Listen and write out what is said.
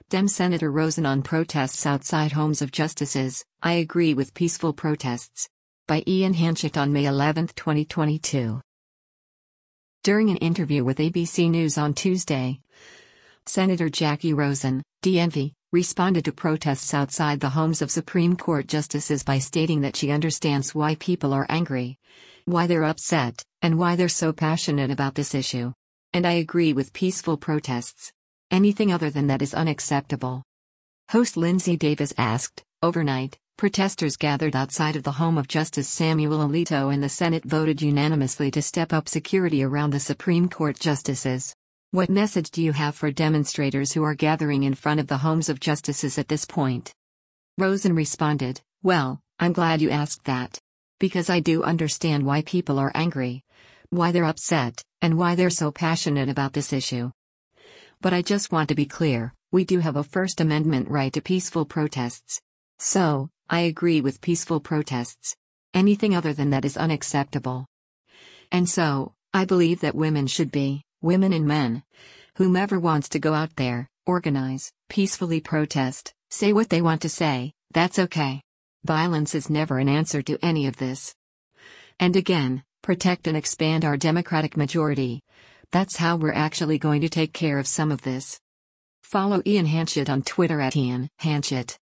Dem Senator Rosen on protests outside homes of justices. I agree with peaceful protests. By Ian Hanchett on May 11, 2022. During an interview with ABC News on Tuesday, Senator Jackie Rosen, DMV, responded to protests outside the homes of Supreme Court justices by stating that she understands why people are angry, why they're upset, and why they're so passionate about this issue. And I agree with peaceful protests. Anything other than that is unacceptable. Host Lindsay Davis asked, overnight, protesters gathered outside of the home of Justice Samuel Alito and the Senate voted unanimously to step up security around the Supreme Court justices. What message do you have for demonstrators who are gathering in front of the homes of justices at this point? Rosen responded, well, I'm glad you asked that. Because I do understand why people are angry, why they're upset, and why they're so passionate about this issue. But I just want to be clear, we do have a First Amendment right to peaceful protests. So, I agree with peaceful protests. Anything other than that is unacceptable. And so, I believe that women should be, women and men, whomever wants to go out there, organize, peacefully protest, say what they want to say, that's okay. Violence is never an answer to any of this. And again, protect and expand our Democratic majority. That's how we're actually going to take care of some of this. Follow Ian Hanchett on Twitter @Ian Hanchett.